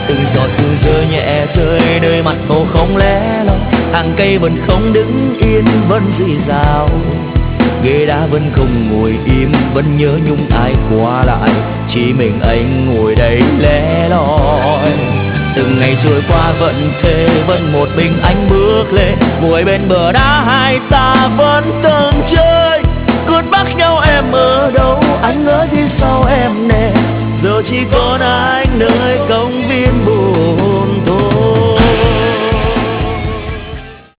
Từng giọt sương rơi nhẹ rơi nơi mặt hồ không lẻ loi, hàng cây vẫn không đứng yên vẫn rì rào, ghế đá vẫn không ngồi im vẫn nhớ nhung ai qua lại, chỉ mình anh ngồi đây lẻ loi. Từng ngày trôi qua vẫn thế, vẫn một mình anh bước lên, ngồi bên bờ đá hai ta vẫn từng chơi. Cướt bắt nhau em ở đâu, anh ngỡ gì sau em nè, giờ chỉ còn anh nơi công